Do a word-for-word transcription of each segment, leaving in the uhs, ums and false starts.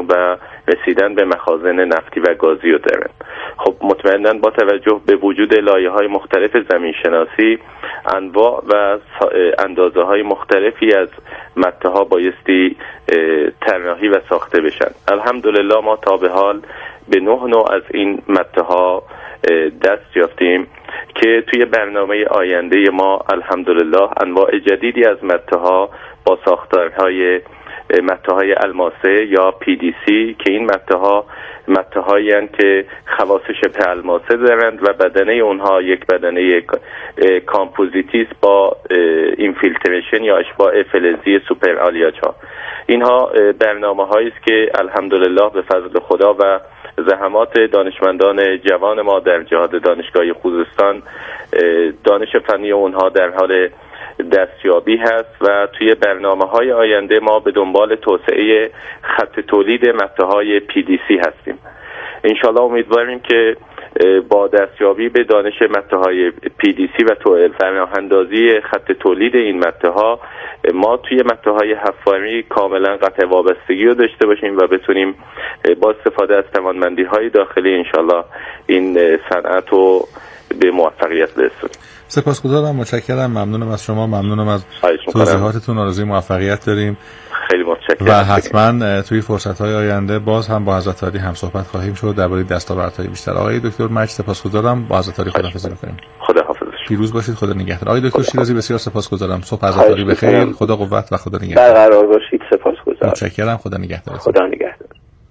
و رسیدن به مخازن نفتی و گازی رو دارن. خب مطمئناً با توجه به وجود لایه‌های مختلف زمین شناسی، انواع و اندازه های مختلفی از مته ها بایستی طراحی و ساخته بشن. الحمدلله ما تا به حال به نه نوع از این مته ها دست یافتیم که توی برنامه آینده ما الحمدلله انواع جدیدی از مته ها با ساختارهای مته های الماسه یا پی دی سی که این مته ها مته هایی هستند که خواص شبه الماسه دارند و بدنه اونها یک بدنه کامپوزیتی است با اینفیلتریشن یا اشباع فلزی سوپر آلیاژ ها. اینها برنامه هایی است که الحمدلله به فضل خدا و زحمات دانشمندان جوان ما در جهاد دانشگاه خوزستان دانش فنی اونها در حال دستیابی هست و توی برنامه‌های آینده ما به دنبال توسعه خط تولید مته‌های پی دی سی هستیم. انشالله امیدواریم که با دستیابی به دانش مته‌های پی دی سی و پناهندازی خط تولید این مته‌ها ما توی مته‌های حفاری کاملا قطع وابستگی رو داشته باشیم و بتونیم با استفاده از توانمندی‌های داخلی انشالله این صنعت رو به موفقیت برسونیم. سپاسگزارم، متشکرم، ممنونم از شما، ممنونم از توضیحاتتون، آرزوی موفقیت داریم. خیلی متشکرم و حتما توی فرصت‌های آینده باز هم با حضرت عالی هم صحبت خواهیم شد درباره دستاوردهای بیشتر. آقای دکتر مجد سپاسگزارم، با حضرت عالی خداحافظی می‌کنیم. خداحافظ. پیروز باشید، خدا نگهدار. آقای دکتر شیرازی بسیار سپاسگزارم. صبح حضرت عالی بخیر، خدا قوت و خدا نگهدار. برقرار باشید، سپاسگزارم. متشکرم، خدا نگهدار. خدا نگهدار.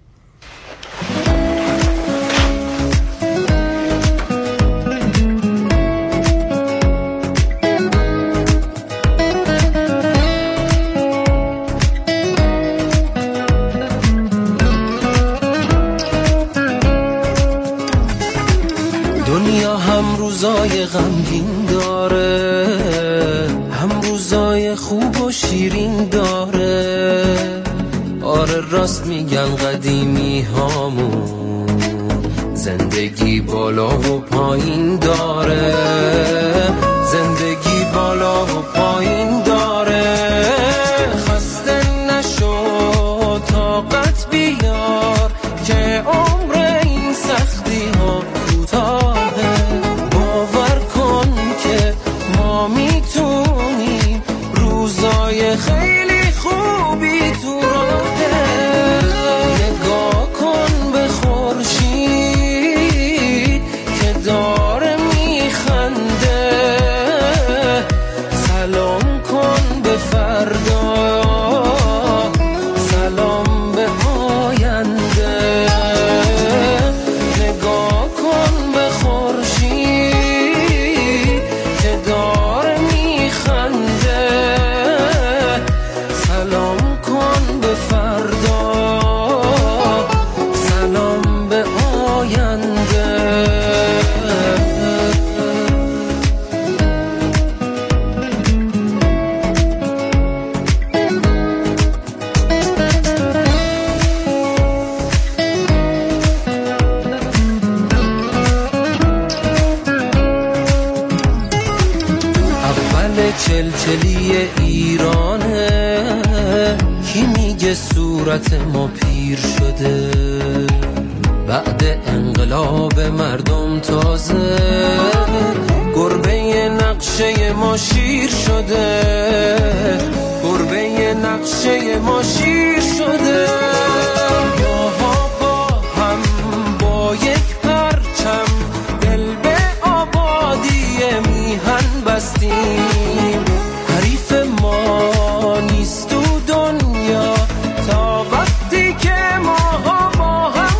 روزای غمگین داره، هم روزای خوب و شیرین داره. آره راست میگن قدیمی هامون، زندگی بالا و پایین داره، زندگی بالا و پایین داره. خسته نشو طاقت بیار که عمر این سختی ها کوتاه. میتونیم روزای خیلی خوبی تو راهه. نگاه کن به خورشید که داره میخنده، سلام کن به فردا، سلام به آینده. نگاه کن به خورشید که داره میخنده، سلام کن به فردا، سلام به آینده. چلچلی ایرانه، کی میگه صورت ما پیر شده؟ بعد انقلاب مردم تازه گربه نقشه ما شیر شده، گربه نقشه ما شیر شده. ماها با هم با یک پرچم دل به آبادی میهن بستیم. حریف ما نیست تو دنیا تا وقتی که ماها با هم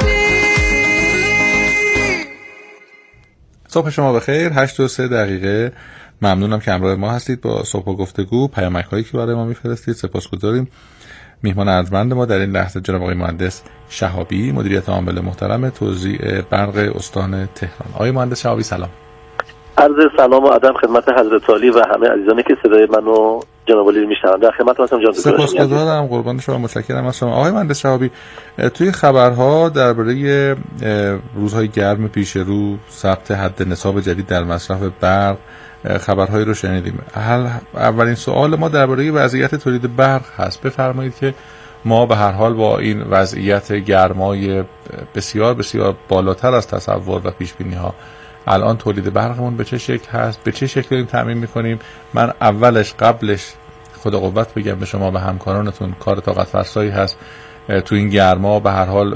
هستیم. صبح شما بخیر. هشت و سه دقیقه. ممنونم که همراه ما هستید با صبح و گفتگو. پیامک هایی که برای ما میفرستید سپاسگزاریم. میهمان ارجمند ما در این لحظه جناب آقای مهندس شهابی، مدیریت عامل محترم توزیع برق استان تهران. آقای مهندس شهابی سلام. عرض سلام و ادب خدمت حضرت عالی و همه عزیزانی که صدای منو جناب عالی میشنون. در خدمت هستم جناب. سپاسگزارم، قربان شما، متشکرم از شما. آقای مهندس شهابی، توی خبرها درباره روزهای گرم پیش رو، ثبت حد نصاب جدید در مصرف برق، خبرهایی رو شنیدیم. اولین سوال ما درباره وضعیت تولید برق هست. بفرمایید که ما به هر حال با این وضعیت گرمای بسیار بسیار بالاتر از تصور و پیش بینی ها الان تولید برقمون به چه شکل هست، به چه شکل داریم تامین میکنیم. من اولش قبلش خدا قوت بگم به شما و همکارانتون، کار طاقت فرسایی هست تو این گرما. به هر حال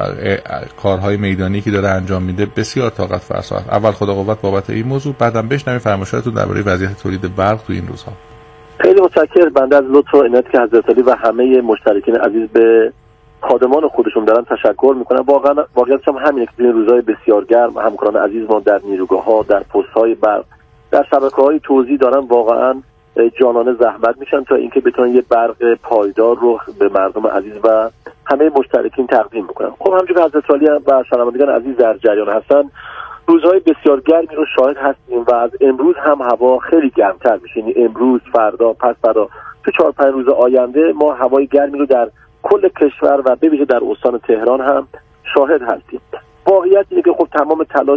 کارهای میدانی که داره انجام میده بسیار طاقت فرسا است. اول خدا قوت بابت این موضوع، بعدم بشنویم فرمایشاتتون درباره وضعیت تولید برق تو این روزها. خیلی متشکرم. بنده از لطف و عنایتی که حضرت علی و همه مشترکین عزیز به خادمان خودشون دارن تشکر میکنم. واقعا واقعیتش هم همینه که این روزهای بسیار گرم همکاران عزیز ما در نیروگاه‌ها، در پست‌های برق، در شبکه‌های توزیع دارن واقعا جانانه زحمت میشن تا اینکه بتونن یه برق پایدار رو به مردم عزیز و همه مشترکین تقدیم بکنن. خب همونجوری که حضرت علی و شنوندگان عزیز در جریان هستن، روزهای بسیار گرمی رو شاهد هستیم و از امروز هم هوا خیلی گرمتر میشه. یعنی امروز، فردا، پس فردا، تو چهار پنج روز آینده ما هوای گرمی رو در کل کشور و به ویژه در استان تهران هم شاهد هستیم. واقعیت اینه که خب تمام تلاش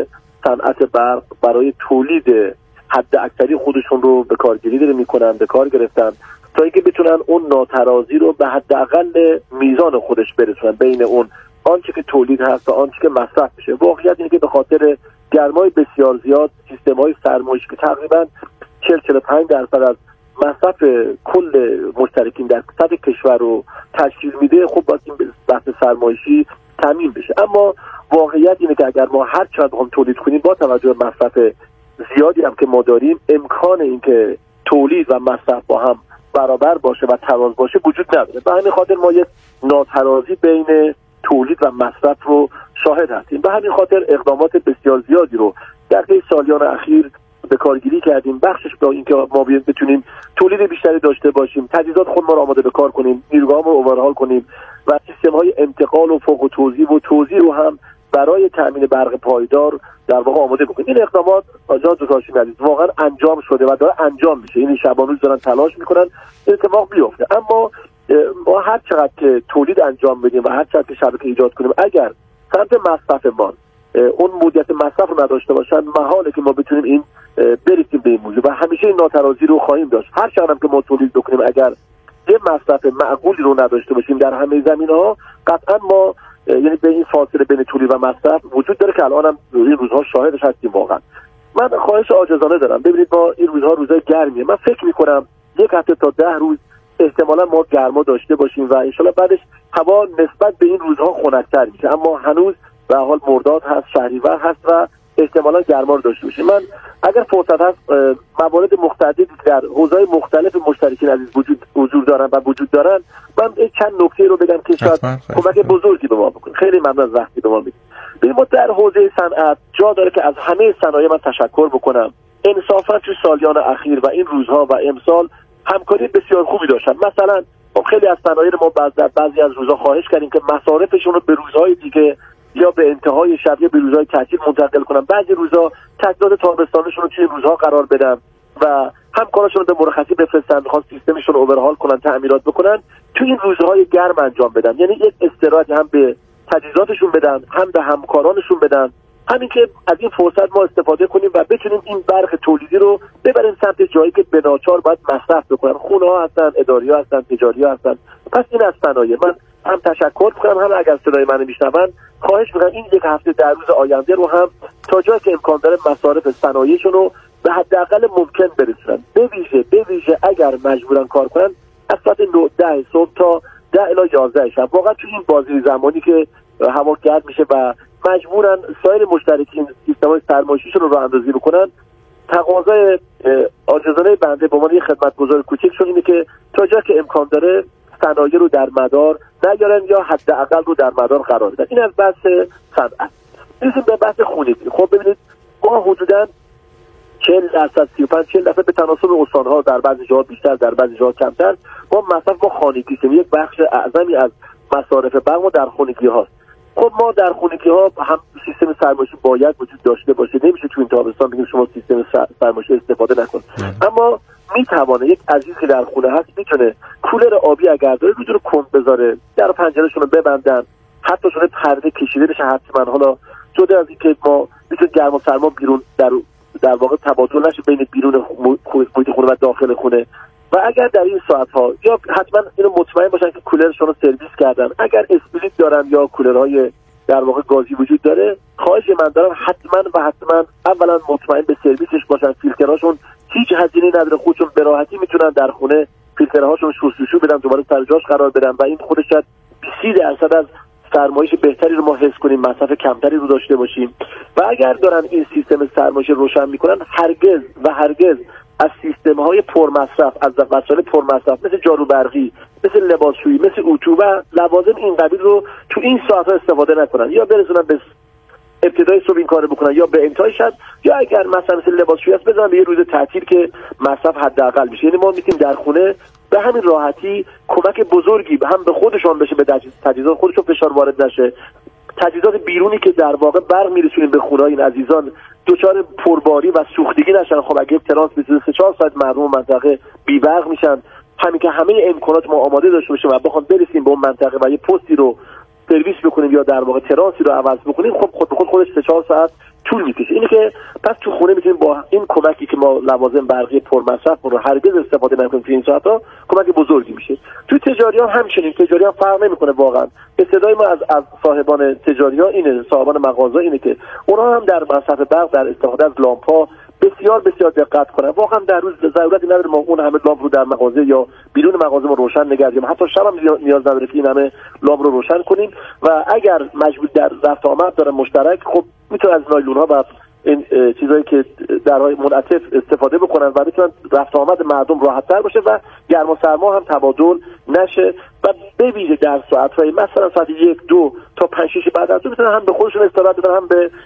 صنعت برق برای تولید حد اکثری خودشون رو به کارگیری داره میکنن، به کار گرفتن تا اینکه بتونن اون ناترازی رو به حداقل میزان خودش برسونن بین اون آنچه که تولید هست و آنچه که مصرف میشه. واقعیت اینه که به خاطر گرمای بسیار زیاد سیستم‌های سرمایشی که تقریبا چهل تا چهل و پنج درصد از مصرف کل مشترکین در سطح کشور رو تشکیل میده، خب باید این بحث سرمایشی تامین بشه. اما واقعیت اینه که اگر ما هر چقدر بخوایم تولید کنیم با توجه به مصرف زیادی هم که ما داریم، امکان اینکه تولید و مصرف با هم برابر باشه و تراز باشه وجود نداره. به همین خاطر ما یک ناترازی بین تولید و مصرف رو شاهد هستیم. به همین خاطر اقدامات بسیار زیادی رو در طی سالیان اخیر به کارگیری کردیم. بخشش با اینکه ما بتونیم تولید بیشتری داشته باشیم، تجهیزات خود ما رو آماده به کار کنیم، نیروگاه‌ها رو اوورهال کنیم و سیستم‌های انتقال و فوق توزیع و توزیع رو هم برای تامین برق پایدار در واقع آماده بکنیم. این اقدامات آجاز دوستان عزیز واقعا انجام شده و داره انجام میشه. این شبان روز دارن تلاش میکنن اتفاق بیفته. اما ما هر چقدر که تولید انجام بدیم و هر چقدر که شبکه ایجاد کنیم، اگر سمت مصرفمان اون مدیریت مصرف رو نداشته باشن، محاله که ما بتونیم این برسیم به این موضوع و همیشه این ناترازی رو خواهیم داشت. هر چقدر که ما تولید بکنیم اگر یه مصرف معقولی رو نداشته باشیم در همه زمینه‌ها، قطعا ما یعنی به این فاصله بین تولید و مصرف وجود داره که الان هم این روزها شاهدش هستیم. واقعا من خواهش عاجزانه دارم، ببینید ما این روزها روزای گرمیه، من فکر می‌کنم یک هفته تا ده روز احتمالا ما گرما داشته باشیم و انشالله بعدش هوا نسبت به این روزها خنک‌تر میشه. اما هنوز به حال مرداد هست، شهریور هست و احتمالا گرما رو داشته باشیم. من اگر فرصت هست موارد مختلفی در حوزه‌های مختلف مشترکین عزیز وجود حضور دارن و وجود دارن، من چند نکته رو بگم که شاید کمک بزرگی به ما بکنه. خیلی ممنون از وقتی به ما میدید. ببین ما در حوزه صنعت جا داره که از همه صنایع من تشکر بکنم. انصافا تو سالیان اخیر و این روزها و امسال همکاری بسیار خوبی داشتن. مثلا خیلی از صنایع ما بعضی بعضی از روزها خواهش کردیم که مصارفشون رو به روزهای دیگه یا به انتهای شب یا به روزهای تعطیل منتقل کنن. بعضی روزها تجهیزات تابستانیشون رو توی روزها قرار بدن و همکاراشون رو به مرخصی بفرستن، میخوان سیستمشون رو اوورهال کنن، تعمیرات بکنن، توی این روزهای گرم انجام بدن. یعنی یک استراحت هم به تجهیزاتشون بدن، هم به همکارانشون بدن. همین که از این فرصت ما استفاده کنیم و بتونیم این برق تولیدی رو ببریم سمت جایی که به ناچار باید مصرف بکنن. خونه ها هستن، اداری ها هستن، تجاری ها هستن. پس این از صنایع من هم تشکر می‌کنم، هم اگر صدای منو میشنون خواهش می‌کنم این یک هفته در روز آینده رو هم تا جایی که امکان داره مصارف صنایعشون رو به حداقل ممکن برسونن. به ویژه به ویژه اگر مجبورن کار کنن از ساعت نه ده صبح تا ده الی یازده شب. واقعا تو این بازی زمانی که هوا گرم میشه و مجبورن سایر مشترکین سیستم‌های سرمایه‌شون رو راه‌اندازی بکنن، تقاضای عاجزانه بنده به عنوان یک خدمتگزار کوچکشون اینه که تا جایی که امکان داره صنایع رو در مدار نیارن یا حداقل رو در مدار قرار بدن. این از بحث صنعت. میرسیم به بحث خونگی. خب ببینید ما حدوداً چهل درصد سی و پنج چهل درصد به تناسب استان‌ها در بعضی جاها بیشتر در بعضی جاها کمتر ما مصرف ما خانگی است. یک بخش اعظمی از مصارف برق ما در خانگی هاست. خب ما در خانگی ها هم سیستم سرمایشی باید وجود داشته باشه. نمیشه تو این تابستان بگیم شما سیستم سرمایشی استفاده نکن. اما میتوانه یک عزیز که در خونه هست میتونه کولر آبی اگر داره میتونه کند بذاره، در پنجرهشون رو ببندن، حتی شده پرده کشیده بشه حتما. حالا جدا از اینکه ما میتونه گرم و سرما بیرون در در واقع تبادل نشه بین بیرون محیط خونه و داخل خونه، و اگر در این ساعت ها یا حتما اینو مطمئن باشن که کولرشون رو سرویس کردن، اگر اسپریت دارن یا کولرهای در واقع گازی وجود داره، خواهش من دارم حتما و حتما اولا مطمئن به سرویسش باشن. فیلترهاشون هیچ هزینه‌ای نداره، خودشون به راحتی میتونن در خونه فیلترهاشون شستشو بدن، دوباره سر جاش قرار بدن و این خودش شاید بیست درصد از سرمایش بهتری رو ما حس کنیم، مصرف کمتری رو داشته باشیم. و اگر دارن این سیستم سرمایش روشن میکنن، هرگز و هرگز از سیستم های پرمصرف، از وسایل پرمصرف مثل جارو برقی، مثل لباسشویی، مثل اتو و لوازم این قبیل رو تو این ساعت ها استفاده نکنن، یا برسونن به ابتدای صبح این کارو بکنن یا به انتهای شب، یا اگر مثلا مثل لباسشویی است بزنن به یه روز تعطیل که مصرف حداقل بشه. یعنی ما میتونیم در خونه به همین راحتی کمک بزرگی هم به خودشون بشه، به تجهیزات خودشون فشار وارد نشه. تجهیزات بیرونی که در واقع برق میرسونیم به خونه این عزیزان دچار پرباری و سوختگی نشن. خب اگه ترانس بیست و چهار ساعت مردم منطقه بی برق میشن، همین که همه امکانات ما آماده داشته باشیم و بخوام برسیم به اون منطقه و یه پستی رو سرویس بکنیم یا در واقع ترانسی رو عوض بکنیم، خب خود به خود خودش سه چهار ساعت طول میکشه. اینه که پس تو خونه میتونیم با این کمکی که ما لوازم برقی پرمصرف رو هرگز استفاده نکنیم تو این ساعت‌ها، کمک بزرگی میشه. تو تجاریان همچنین، تجاریان فرق نمیکنه واقعا. صدای ما از از صاحبان تجاریان اینه، صاحبان مغازه اینه که اونها هم در مصرف برق، در استفاده از لامپ‌ها بسیار بسیار دقت کنن. واقعا در روز ضرورتی نداره ما اون همه لامپ رو در مغازه یا بیرون مغازه ما روشن نگه داریم، حتی شب هم نیاز نداره که این همه لامپ رو روشن کنیم. و اگر مجبور در رفت آمد داره مشترک، خب میتونه از نایلون‌ها و این چیزایی که درهای منعطف استفاده بکنن و میتونن رفت آمد مردم راحت‌تر باشه و گرم و سرما هم تبادل نشه. و به ویژه در ساعت‌های مثلا ساعت یک دو تا پنج شش بعد از ظهر میتونن هم به خودشون استراحت بدن، هم به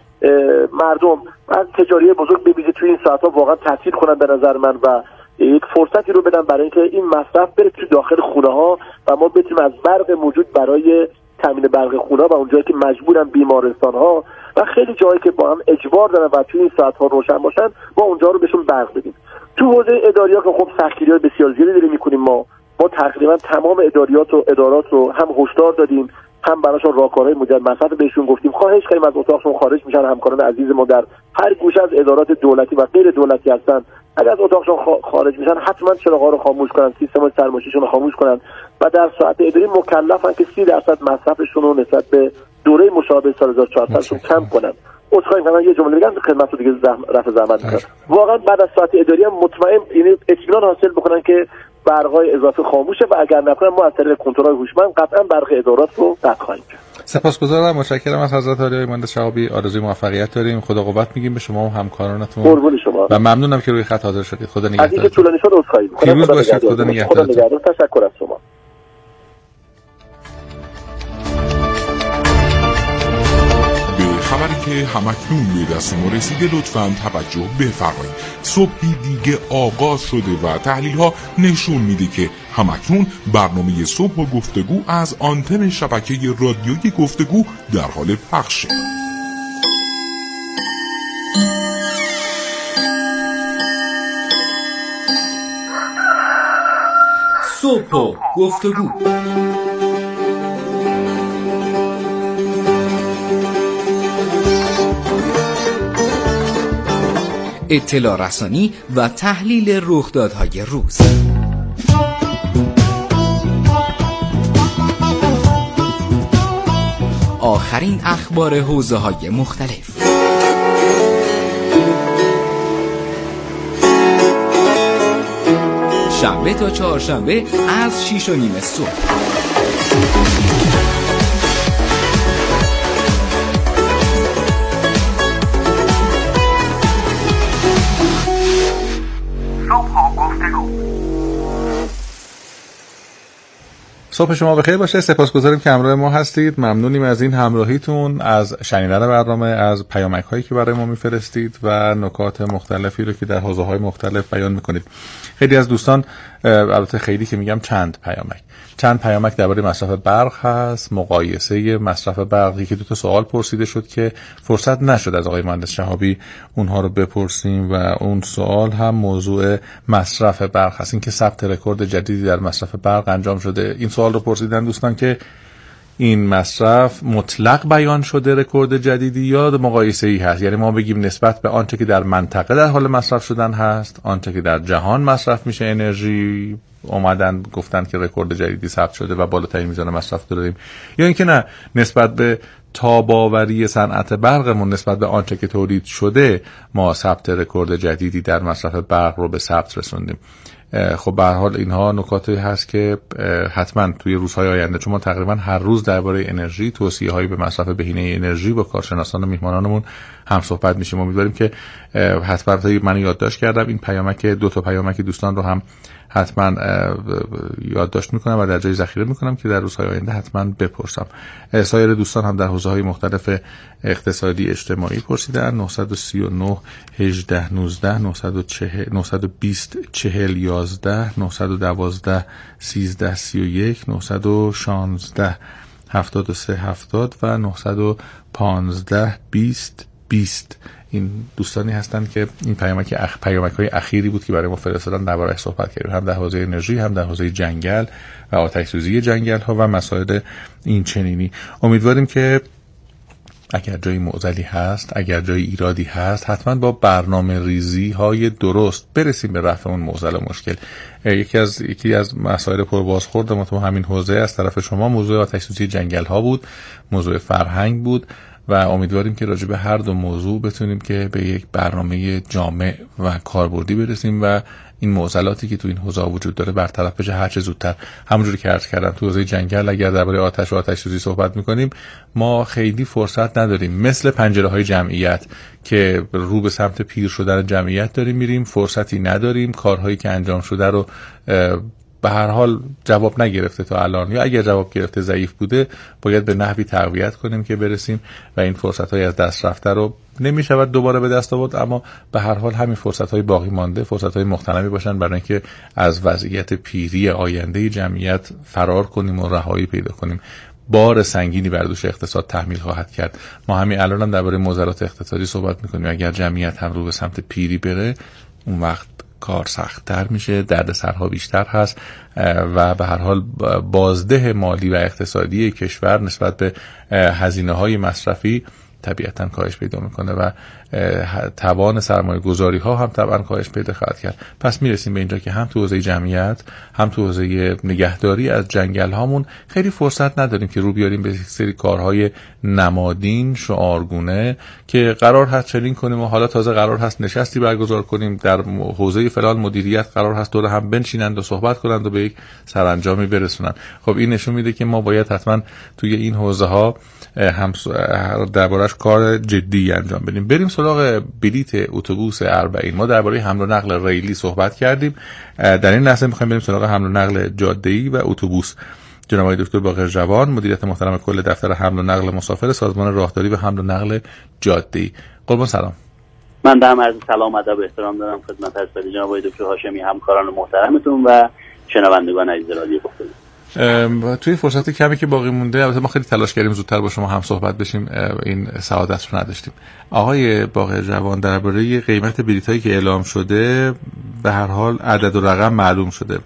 مردم. از تجاری بزرگ به ویژه توی این ساعت‌ها واقعا تاثیر کنن به نظر من و یک فرصتی رو بدن برای اینکه این مصرف بره تو داخل خونه‌ها و ما بتونیم از برق موجود برای تامین برق خونه و اونجایی که مجبورن بیمارستان‌ها و خیلی جایی که با هم اجبار دارن و توی این ساعت‌ها روشن باشن، ما اونجا رو بهشون برق بدیم. تو حوزه اداریات که خب سختگیری‌های بسیار زیادی داریم می‌کنیم، ما ما تقریبا تمام اداریات و ادارات رو هم هشدار دادیم، هم براشون راهکارهای مجدد مصرف بهشون گفتیم. خواهش کردیم از اتاقشون خارج میشن. همکاران عزیز ما در هر گوشه از ادارات دولتی و غیر دولتی هستن، اگر از اتاقشون خارج میشن حتما چراغ‌ها رو خاموش کنن، سیستم سرمایشیشون رو خاموش کنن و در ساعت اداری مکلفن که سی درصد مصرفشون رو نسبت به دوره مشابه سال هزار و چهارصد کم کنن. عذرخواهی می‌کنم یه جمله میگم خدمت رو دیگه زحمت رفع زحمت می‌کنم. واقعا بعد از ساعت اداری هم مطمئن یعنی اطمینان حاصل بکنن که برق‌های اضافه خاموشه و اگر نکنن ما از طریق کنترل هوشمند قطعا برق ادارات رو قطع خواهیم کرد. سپاسگزارم، متشکرم از حضرت عالی مهندس شهابی. آرزوی موفقیت داریم. خدا قوت میگیم به شما و همکارانتون. قربون شما و ممنونم که روی خط حاضر شدید. خدا نگهدار. از اینکه طولانی شد عذرخواهی می‌کنم. پیروز باشید. خدا نگهدار. خدا نگهدار. تشکر از شما. خبری که همکنون به دست ما رسیده لطفاً توجه بفرمایید. صبحی دیگه آغاز شده و تحلیل ها نشون میده که همکنون برنامه صبح و گفتگو از آنتن شبکه رادیویی گفتگو در حال پخشه. صبح و گفتگو اطلاع رسانی و تحلیل رخدادهای روز. آخرین اخبار حوزه‌های مختلف. شنبه تا چهارشنبه از شیش و نیم صبح. صبح شما بخیر باشه. سپاسگزاریم که همراه ما هستید. ممنونیم از این همراهیتون، از شنیدن برنامه، از پیامک هایی که برای ما میفرستید و نکات مختلفی رو که در حوزه های مختلف بیان میکنید. خیلی از دوستان، البته خیلی که میگم چند پیامک چند پیامک درباره مصرف برق هست، مقایسه مصرف برق. یکی دو تا سوال پرسیده شد که فرصت نشد از آقای مهندس شهابی اونها رو بپرسیم و اون سوال هم موضوع مصرف برق هست، این که ثبت رکورد جدیدی در مصرف برق انجام شده. این سوال رو پرسیدن دوستان که این مصرف مطلق بیان شده رکورد جدیدی یا مقایسه‌ای هست؟ یعنی ما بگیم نسبت به آنچه که در منطقه در حال مصرف شدن هست، آنچه که در جهان مصرف میشه انرژی اومدن گفتن که رکورد جدیدی ثبت شده و بالاترین میزان مصرف داریم، یا اینکه نه نسبت به تاباوری صنعت برقمون نسبت به آنچه که تولید شده ما ثبت رکورد جدیدی در مصرف برق رو به ثبت رسوندیم. خب به هر حال اینها نکاتی هست که حتما توی روزهای آینده، چون ما تقریبا هر روز درباره انرژی توصیه‌هایی به مصرف بهینه انرژی با کارشناسان و میهمانانمون هم صحبت میشیم. امیدواریم که حتما من یادداشت کردم این پیامک دو تا پیامک دوستان رو هم حتما یادداشت میکنم و در جای ذخیره میکنم که در روزهای آینده حتما بپرسم. سایر دوستان هم در حوزه‌های مختلف اقتصادی اجتماعی پرسیدن. نه سه نه هجده نوزده نه بیست چهل یازده نه دوازده سیزده سی و یک نه شانزده هفتاد و سه هفتاد و نه پانزده بیست بیست. این دوستانی هستند که این پیامک اخ... پیامک‌های اخیری بود که برای ما فرستادن، درباره‌اش صحبت کردیم، هم در حوزه انرژی، هم در حوزه جنگل و آتش‌سوزی جنگل‌ها و مسائل این چنینی. امیدواریم که اگر جایی معضلی هست، اگر جایی ایرادی هست، حتما با برنامه ریزی های درست برسیم به رفع اون معضل و مشکل. یکی از یکی از مسائل پربازخورد ما تو همین حوزه از طرف شما موضوع آتش‌سوزی جنگل‌ها بود، موضوع فرهنگ بود و امیدواریم که راجع به هر دو موضوع بتونیم که به یک برنامه جامع و کاربردی برسیم و این معضلاتی که تو این حوزه وجود داره برطرف بشه هر چه زودتر. همونجوری که عرض کردم تو حوزه جنگل اگر درباره آتش و آتش‌سوزی صحبت می‌کنیم ما خیلی فرصت نداریم، مثل پنجره‌های جمعیت که رو به سمت پیر شدن جمعیت داریم میریم، فرصتی نداریم، کارهایی که انجام شده رو به هر حال جواب نگرفته تا الان، یا اگر جواب گرفته ضعیف بوده باید به نحوی تقویت کنیم که برسیم و این فرصت‌های از دست رفته رو نمی‌شود دوباره به دست آورد، اما به هر حال همین فرصت‌های باقی مانده فرصت‌های مغتنمی باشن برای اینکه از وضعیت پیری آینده جمعیت فرار کنیم و رهایی پیدا کنیم. بار سنگینی بر دوش اقتصاد تحمیل خواهد کرد. ما همین الان هم درباره معضلات اقتصادی صحبت می‌کنیم. اگر جمعیت هم رو به سمت پیری بره اون وقت کار سخت‌تر میشه، دردسرها بیشتر هست و به هر حال بازده مالی و اقتصادی کشور نسبت به هزینه‌های مصرفی طبیعتاً کاهش پیدا میکنه و توان سرمایه گذاری ها هم طبعا کاهش پیدا خواهد کرد. پس میرسیم به اینجا که هم تو حوزه جمعیت هم تو حوزه نگهداری از جنگل هامون خیلی فرصت نداریم که رو بیاریم به سری کارهای نمادین شعارگونه که قرار هست چنین کنیم و حالا تازه قرار هست نشستی برگزار کنیم در حوزه فلان مدیریت قرار هست دور هم بنشینند و صحبت کنند و به یک سرانجامی برسونن. خب این نشون میده که ما باید حتما توی این حوزه ها هم دربارش کار جدی انجام بدیم. بریم سراغ بلیت اتوبوس اربعین. ما درباره حمل و نقل ریلی صحبت کردیم، در این لحظه میخوایم بریم سراغ حمل و نقل جاده‌ای و اتوبوس. جناب آقای دکتر باقر جوان، مدیریت محترم کل دفتر حمل و نقل مسافر سازمان راهداری و حمل و نقل جاده‌ای. قربان سلام. من در عرض سلام ادب و احترام دارم خدمت حضرت جناب آقای دکتر هاشمی، همکاران محترمتون و شنوندگان عزیز رادیو گفتگو. توی فرصت کمی که باقی مونده، البته ما خیلی تلاش کردیم زودتر با شما هم صحبت بشیم، این سعادت رو نداشتیم. آقای باقر جوان، درباره قیمت بلیطایی که اعلام شده به هر حال عدد و رقم معلوم شده،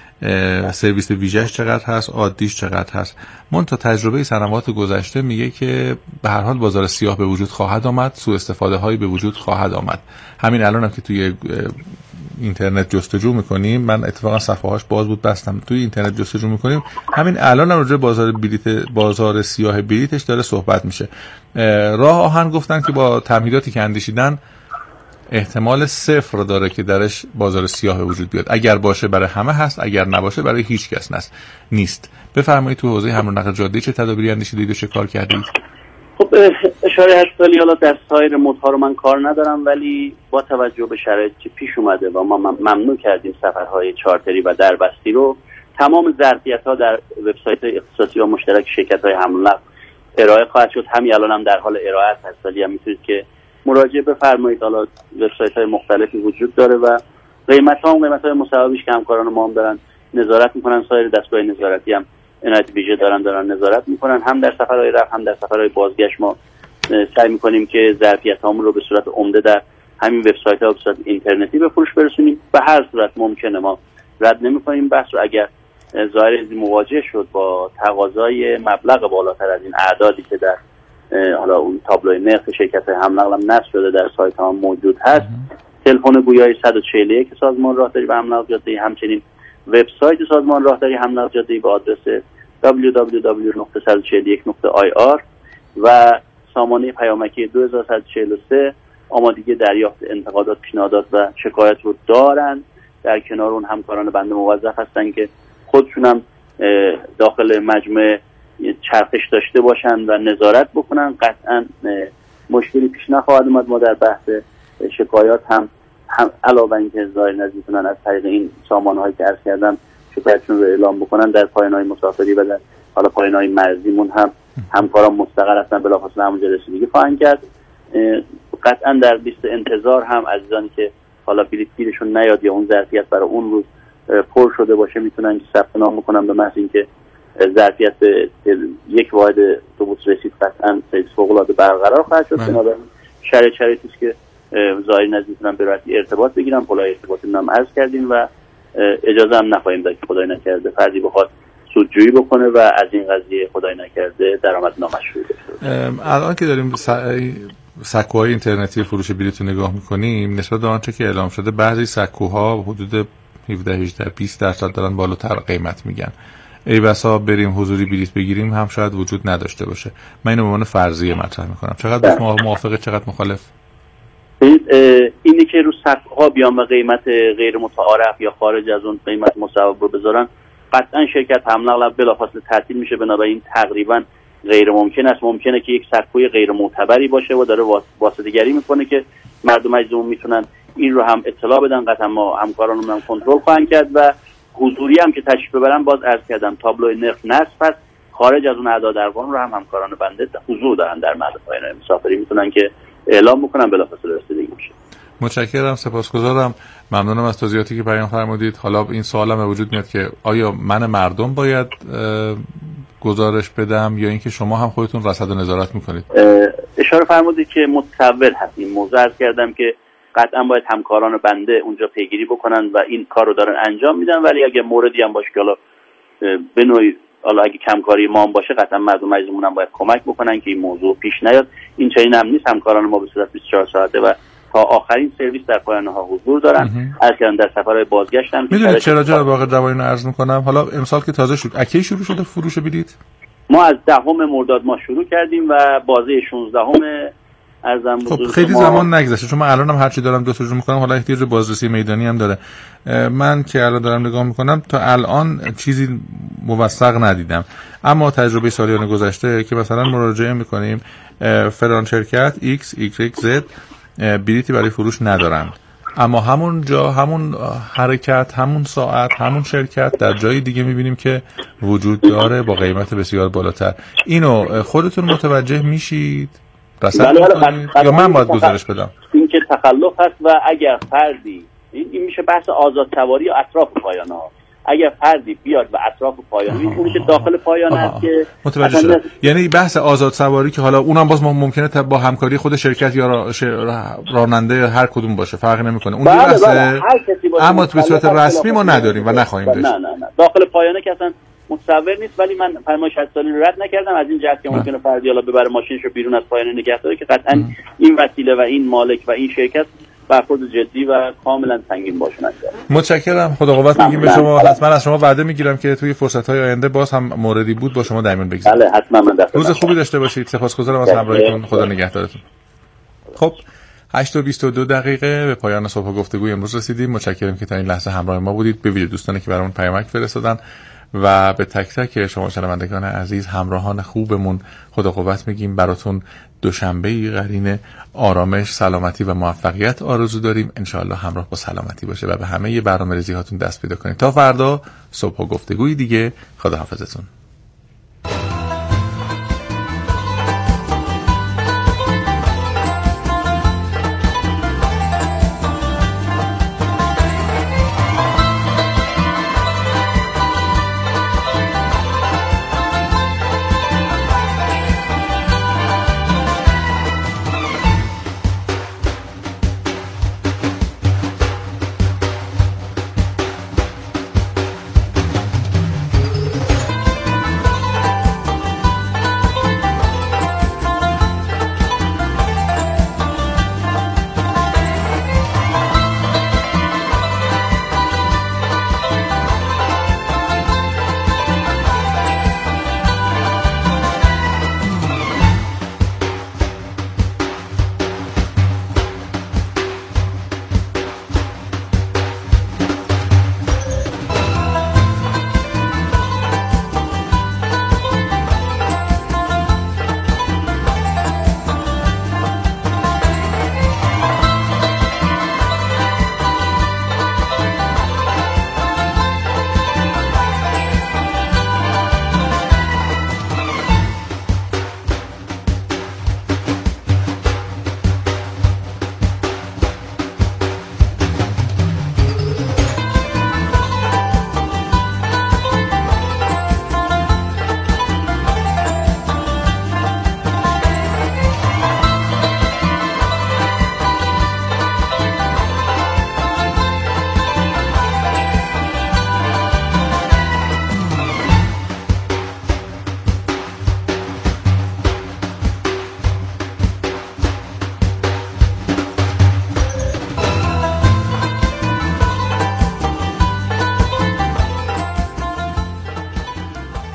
سرویس ویژه‌اش چقدر هست، عادیش چقدر هست. من تا تجربه سنوات گذشته میگه که به هر حال بازار سیاه به وجود خواهد آمد، سوء استفاده هایی به وجود خواهد آمد. همین الان هم که توی اینترنت جستجو میکنیم، من اتفاقا صفحه‌هاش باز بود بستم، توی اینترنت جستجو میکنیم، همین الان هم راجع بازار بلیط بازار سیاه بلیطش داره صحبت میشه. راه آهن گفتن که با تمهیداتی که اندیشیدن احتمال صفر داره که درش بازار سیاه وجود بیاد. اگر باشه برای همه هست، اگر نباشه برای هیچ کس نست نیست. بفرمایید تو حوزه حمل و نقل جاده‌ای چه تدابیری اندیشیدید و چه کار کردید؟ خب اشاره هشتالی حالا در سایر مدها رو من کار ندارم، ولی با توجه به شرایطی که پیش اومده و ما ممنوع کردیم سفرهای چارتری و دربستی رو، تمام ظرفیت‌ها در وبسایت اختصاصی و مشترک شرکت‌های حمل و نقل ارائه خواهد شد. همین الان هم در حال ارائه است. هشتالی هم میتونید که مراجعه بفرمایید. حالا وبسایت‌های مختلفی وجود داره و قیمت‌ها هم قیمت‌های مساویش که همکاران ما هم دارن نظارت می‌کنن، سایر دستگاه نظارتی هم عنایت ویژه دارن دارن نظارت میکنن. هم در سفرهای رفت هم در سفرهای بازگشت ما سعی میکنیم که ظرفیت‌هامون رو به صورت عمده در همین وبسایت‌ها و به صورت اینترنتی به فروش برسونیم. به هر صورت ممکنه ما رد نمی‌کنیم بحث رو. اگر ظاهر مواجه شد با تقاضای مبلغ بالاتر از این اعدادی که در حالا اون تابلوی نرخ شرکت حمل و نقل نصب شده در سایت هم موجود هست، تلفن گویای صد و چهل و یک سازمان راهداری و حمل و نقل جاده‌ای، همچنین وبسایت سازمان راهداری حمل و نقل جاده‌ای به آدرس دبلیو دبلیو دبلیو دات صد و چهل و یک دات آی آر و سامانه پیامکی دو هزار و صد و چهل و سه آمادگی دریافت انتقادات، پیشنهادات و شکایت رو دارن. در کنار اون همکاران بنده موظف هستن که خودشون هم داخل مجموعه چرخش داشته باشن و نظارت بکنن. قطعا مشکلی پیش نخواهد اومد. ما در بحث شکایات هم, هم علاوه اینکه ظاهر نظر میتونن از طریق این سامانه‌هایی که عرض کردم شکایتشون رو اعلام بکنن، در پایان‌های مسافری و در حالا پایان‌های مرزیمون هم همکاران مستقر هستن، بلافاصله همونجا رسیدگی خواهند کرد. قطعا در لیست انتظار هم عزیزانی که حالا بلیط گیرشون نیاد یا اون ظرفیت برای اون روز پر شده باشه میتونن ثبت نام بکنن به محض اینکه ظرفیت یک واحد اتوبوس رسید قطعا سرویس فوق‌العاده برقرار خواهد شد. بنابراین شرایط شرایطی است که ظاهری نزد میتونن به راحتی ارتباط بگیرن. پلای ارتباطی هم عرض کردیم و اجازه هم نخواهیم داد که خدای نکرده فردی بخواد سودجویی بکنه و از این قضیه خدای نکرده درآمد نامشروع داشته. الان که داریم سکوهای اینترنتی فروش بلیط رو نگاه میکنیم، نسبت به آنچه که اعلام شده بعضی سکوها حدود هفده هجده بیست درصد دارن بالاتر قیمت میگن. ای بسا بریم حضوری بلیط بگیریم هم شاید وجود نداشته باشه. من اینو به عنوان فرضیه مطرح میکنم. چقدر با موافقه، چقدر مخالف؟ اینی که رو سکوها بیان و قیمت غیر متعارف یا خارج از اون قیمت مصوب رو بذارن، قطعا شرکت حمل و نقل بلافاصله تعطیل میشه. بنابراین تقریبا غیر ممکن است. ممکنه که یک سکوی غیر معتبری باشه و داره واسطه‌گری میکنه که مردم عزیزمون میتونن این رو هم اطلاع بدن. قطعا ما همکارانمون هم کنترل خواهند کرد و حضوری هم که تشریف ببرن باز عرض کردم تابلوی نرخ نصب هست. خارج از اون اعداد ارقام رو هم همکاران بنده حضور دارن در محل پایان مسافری میتونن که اعلام بکنن، بلافاصله رسیدگی میشه. متشکرم، سپاسگزارم، ممنونم از توضیحاتی که بیان فرمودید. حالا این سوالم به وجود میاد که آیا من مردم باید گزارش بدم یا اینکه شما هم خودتون رصد و نظارت میکنید؟ اشاره فرمودید که متصور هست این موضوع. عرض کردم که قطعا باید همکاران بنده اونجا پیگیری بکنن و این کار رو دارن انجام میدن، ولی اگه موردی هم باشه که حالا به نوعی حالا اگه کمکاری ما هم باشه قطعا مردم عزیزمون هم باید کمک بکنن که این موضوع پیش نیاد. این چنین هم نیست. همکاران ما به صورت بیست و چهار ساعته و تا آخرین سرویس در پایان‌ها حضور دارن. از کردن در سفرهای بازگشت هم میدونید چرا جناب آقای روانی رو عرض میکنم؟ حالا امسال که تازه شد، اکی شروع شده فروش بلیط؟ ما از دهم مرداد ما شروع کردیم و بازه شانزدهم ارزم خب خیلی زمان نگذشته، چون من الانم هر چی دارم دو ترجمه میکنم، حالا احتیاج به بازرسی میدانی هم داره. من که الان دارم نگاه میکنم تا الان چیزی موثق ندیدم، اما تجربه سالیان گذشته که مثلا مراجعه میکنیم فلان شرکت ایکس ایگرگ زد بلیطی برای فروش ندارند، اما همون جا، همون حرکت، همون ساعت، همون شرکت در جای دیگه میبینیم که وجود داره با قیمت بسیار بالاتر. اینو خودتون متوجه میشید؟ رصد میکنید یا من باید گزارش بدم؟ این که تخلف هست و اگر فردی این, این میشه بحث آزاد سواری و اطراف پایانه ها. اگر فردی بیاد و اطراف پایانه اونی که داخل پایانه است که متوجه شدم. یعنی بحث آزاد سواری که حالا اونم باز ممکنه با همکاری خود شرکت یا راننده هر کدوم باشه، فرق نمیکنه اون بحث، اما به صورت رسمی ما نداریم و نخواهیم داشت. نه نه نه داخل پایانه که اصلا متصور نیست. ولی من فرمایش هشت سالی رو رد نکردم از این جهت که ممکنه فردی حالا ببره ماشینشو بیرون از پایانه نگه داره که قطعا این وسیله و این مالک و این شرکت برخورد جدی و کاملا سنگین باشن. متشکرم، خدا قوت میگیم به شما. حتما از شما وعده میگیرم که توی فرصت‌های آینده باز هم موردی بود با شما در میون بگذاریم. بله حتما. من روز خوبی داشته باشید. سپاسگزارم از همراهیتون. خدا نگهدارتون. خب هشت و بیست و دو دقیقه به پایان صبح گفتگوی امروز رسیدیم. متشکرم که تا این لحظه همراه ما بودید. به ویژه دوستانی که برامون پیامک فرستادن و به تک تک شما شنوندگان عزیز، همراهان خوبمون خدا قوت میگیم. براتون دوشنبه‌ای قرین آرامش، سلامتی و موفقیت آرزو داریم. انشاءالله همراه با سلامتی باشه و به همه برنامه‌ریزی هاتون دست پیدا کنید. تا فردا صبح گفتگوی دیگه. خدا حافظتون.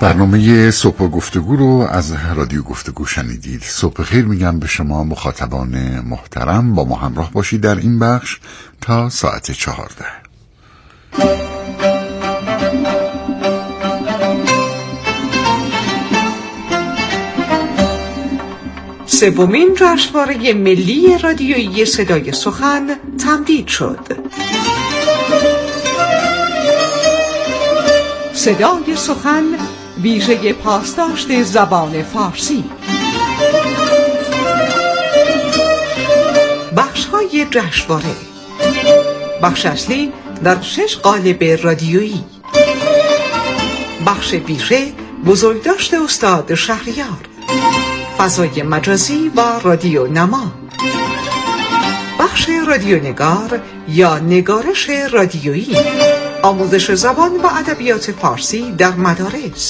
برنامه صبح و گفتگو رو از رادیو گفتگو شنیدید. صبح خیر میگم به شما مخاطبان محترم. با ما همراه باشید در این بخش تا ساعت چهارده. سومین جشنواره ملی رادیویی صدای سخن تمدید شد. صدای سخن ویژه پاسداشت زبان فارسی. بخش‌های جشنواره: بخش اصلی در شش قالب رادیویی. بخش ویژه بزرگداشت استاد شهریار. فضای مجازی و رادیو نما. بخش رادیو نگار یا نگارش رادیویی. آموزش زبان و ادبیات فارسی در مدارس.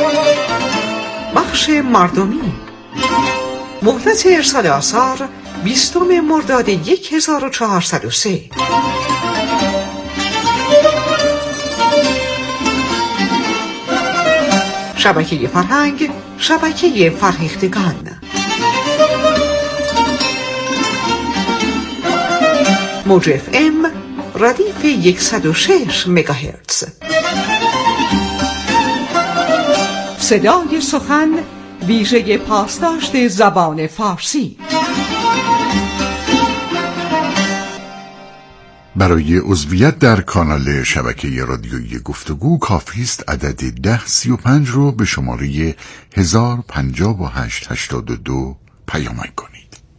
بخش مردمی. مهلت ارسال آثار بیستم مرداد هزار و چهارصد و سه. شبکه فرهنگ، شبکه فرهیختگان. موج اف ام ردیف صد و شش مگاهرتز. صدای سخن ویژه پاسداشت زبان فارسی. برای عضویت در کانال شبکه رادیویی گفتگو کافی است عدد ده سی و پنج رو به شماره هزار پنجاه و هشت هشتاد و دو پیامک کنید.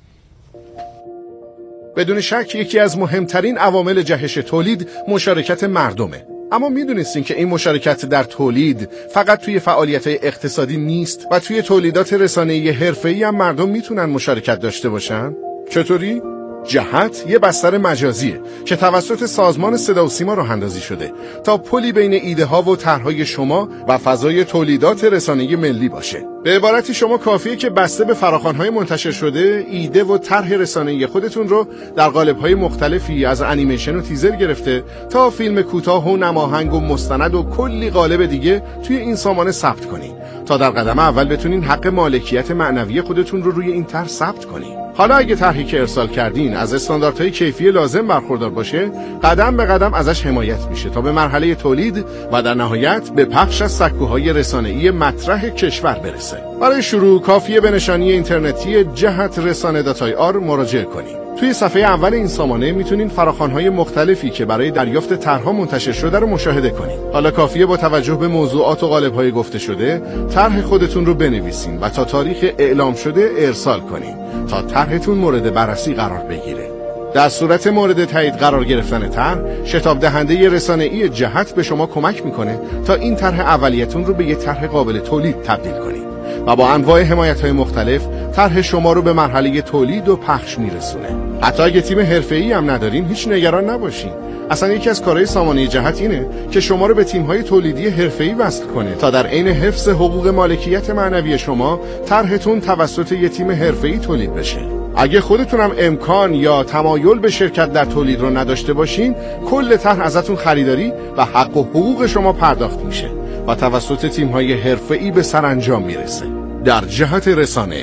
بدون شک یکی از مهمترین عوامل جهش تولید مشارکت مردمه. اما میدونستین که این مشارکت در تولید فقط توی فعالیت‌های اقتصادی نیست و توی تولیدات رسانه‌ای حرفه‌ای هم مردم میتونن مشارکت داشته باشن؟ چطوری؟ جهت یه بستر مجازیه که توسط سازمان صدا و سیما راه اندازی شده تا پلی بین ایده ها و طرحهای شما و فضای تولیدات رسانه‌ای ملی باشه. به عبارتی شما کافیه که بسته به فراخوان‌های منتشر شده ایده و طرح رسانه‌ای خودتون رو در قالب‌های مختلفی از انیمیشن و تیزر گرفته تا فیلم کوتاه و نماهنگ و مستند و کلی قالب دیگه توی این سامانه ثبت کنید تا در قدم اول بتونین حق مالکیت معنوی خودتون رو روی این طرح ثبت کنید. حالا اگه طرحی که ارسال کردین از استانداردهای کیفی لازم برخوردار باشه، قدم به قدم ازش حمایت میشه تا به مرحله تولید و در نهایت به پخش از سکوهای رسانه‌ای مطرح کشور برسه. برای شروع کافیه به نشانی اینترنتی جهت رسانه دات آی آر مراجعه کنید. توی صفحه اول این سامانه میتونین فراخوان‌های مختلفی که برای دریافت طرح‌ها منتشر شده رو مشاهده کنید. حالا کافیه با توجه به موضوعات و قالب‌های گفته شده، طرح خودتون رو بنویسین و تا تاریخ اعلام شده ارسال کنین تا طرحتون مورد بررسی قرار بگیره. در صورت مورد تایید قرار گرفتن طرح، شتاب دهنده رسانه‌ای جهت به شما کمک میکنه تا این طرح اولیتون رو به یه طرح قابل تولید تبدیل کنید و با انواع حمایت‌های مختلف طرح شما رو به مرحله تولید و پخش میرسونه. حتی اگه تیم حرفه‌ای هم ندارین هیچ نگران نباشین. اصلا یکی از کارهای سامانه جهت اینه که شما رو به تیم‌های تولیدی حرفه‌ای وصل کنه تا در عین حفظ حقوق مالکیت معنوی شما طرحتون توسط یه تیم حرفه‌ای تولید بشه. اگه خودتونم امکان یا تمایل به شرکت در تولید رو نداشته باشین، کل طرح ازتون خریداری و حق و حقوق شما پرداخت میشه و توسط تیم‌های حرفه‌ای به سرانجام میرسه. در جهت رسانه